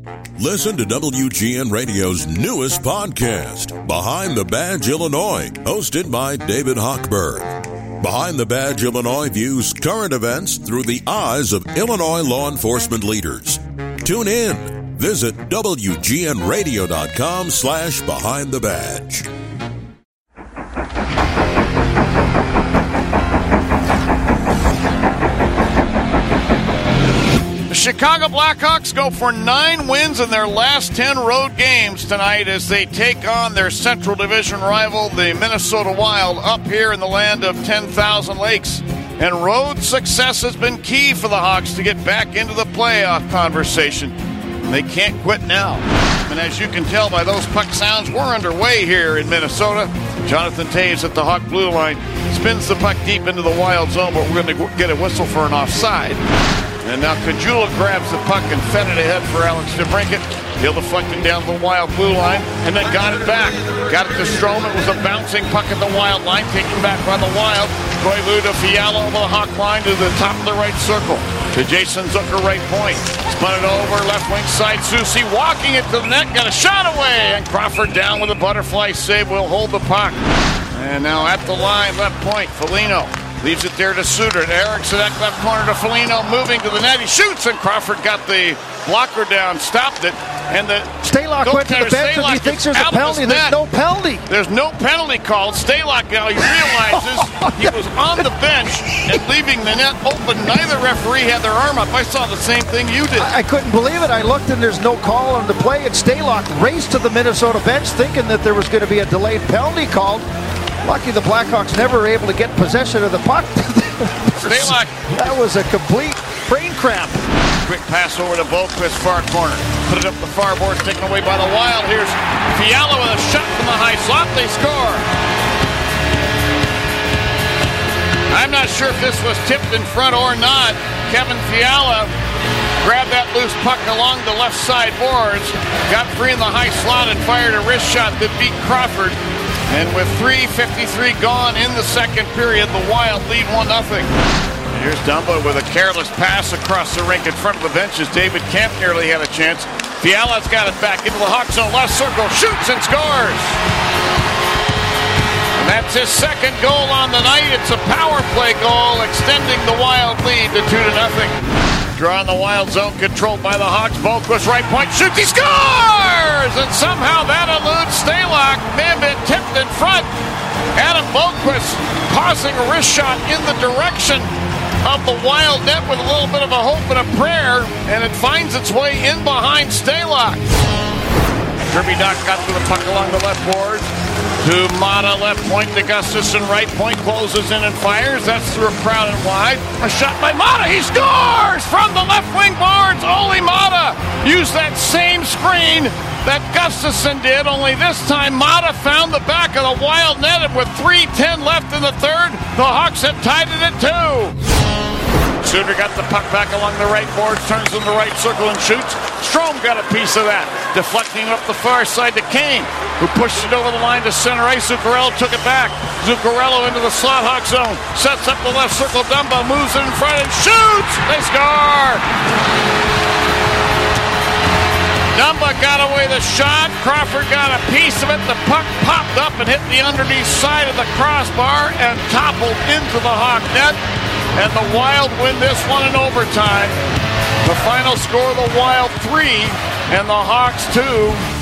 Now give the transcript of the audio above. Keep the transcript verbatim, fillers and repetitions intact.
Listen to W G N Radio's newest podcast, Behind the Badge Illinois, hosted by David Hochberg. Behind the Badge Illinois views current events through the eyes of Illinois law enforcement leaders. Tune in. Visit W G N radio dot com slash behind the badge. The Chicago Blackhawks go for nine wins in their last ten road games tonight as they take on their Central Division rival, the Minnesota Wild, up here in the land of ten thousand lakes. And road success has been key for the Hawks to get back into the playoff conversation. And they can't quit now. And as you can tell by those puck sounds, we're underway here in Minnesota. Jonathan Toews at the Hawk blue line spins the puck deep into the Wild zone, but we're going to get a whistle for an offside. And now Kajula grabs the puck and fed it ahead for Alex DeBrincat. He'll deflect it down the Wild blue line and then got it back. Got it to Strome. It was a bouncing puck at the Wild line, taken back by the Wild. Koivu to Fiala over the Hawk line to the top of the right circle. To Jason Zucker, right point. Spun it over, left wing side. Susie walking it to the net, got a shot away. And Crawford down with a butterfly save, will hold the puck. And now at the line, left point, Foligno. Leaves it there to Suter. Eriksson at left corner to Foligno, moving to the net. He shoots, and Crawford got the blocker down, stopped it. And the Stalock went to the bench and he thinks there's a penalty. There's no penalty. There's no penalty called. Stalock now he realizes he was on the bench and leaving the net open. Neither referee had their arm up. I saw the same thing you did. I couldn't believe it. I looked and there's no call on the play, and Stalock raced to the Minnesota bench thinking that there was going to be a delayed penalty called. Lucky the Blackhawks never were able to get possession of the puck. Stalock. That was a complete brain cramp. Quick pass over to Boqvist, far corner. Put it up the far boards, taken away by the Wild. Here's Fiala with a shot from the high slot. They score. I'm not sure if this was tipped in front or not. Kevin Fiala grabbed that loose puck along the left side boards, got free in the high slot and fired a wrist shot that beat Crawford. And with three fifty-three gone in the second period, the Wild lead one nothing. Here's Dumba with a careless pass across the rink in front of the benches. David Kemp nearly had a chance. Fiala's got it back into the Hawk zone, left circle, shoots and scores. And that's his second goal on the night. It's a power play goal, extending the Wild lead to two to nothing. Draw in the Wild zone, controlled by the Hawks. Boqvist, right point, shoots, he scores! And somehow that eludes Stalock. May have been tipped in front. Adam Boqvist pausing a wrist shot in the direction of the Wild net with a little bit of a hope and a prayer, and it finds its way in behind Stalock. Kirby Dach got to the puck along the left board. To Mata, left point to Gustafsson, right point, closes in and fires. That's through a crowd and wide. A shot by Mata, he scores! From the left wing boards, Olli Mata used that same screen that Gustafsson did, only this time Mata found the back of the Wild net, and with three ten left in the third, the Hawks have tied it at two. Suter got the puck back along the right boards, turns in the right circle and shoots. Strome got a piece of that, deflecting up the far side to Kane, who pushed it over the line to center ice. Zuccarello took it back. Zuccarello into the slot Hawk zone, sets up the left circle. Dumba moves it in front and shoots. They score. Dumba got away the shot. Crawford got a piece of it. The puck popped up and hit the underneath side of the crossbar and toppled into the Hawk net. And the Wild win this one in overtime. The final score, the Wild three and the Hawks two.